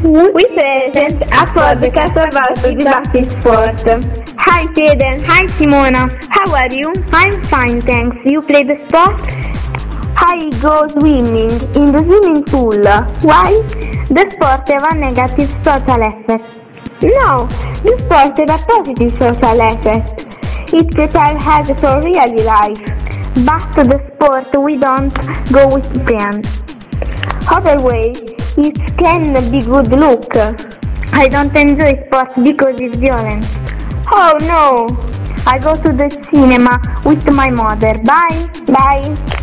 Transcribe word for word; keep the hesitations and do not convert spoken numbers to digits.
We present a podcast about Dibattiti Sport. Hi Fede. Hi Simona. How are you? I'm fine, thanks. You play the sport? I go swimming in the swimming pool. Why? The sport have a negative social effect. No, the sport have a positive social effect. It prepares us for real life. But the sport we don't go with friends. Other way, it can be good look. I don't enjoy sport because it's violent. Oh no! I go to the cinema with my mother. Bye! Bye!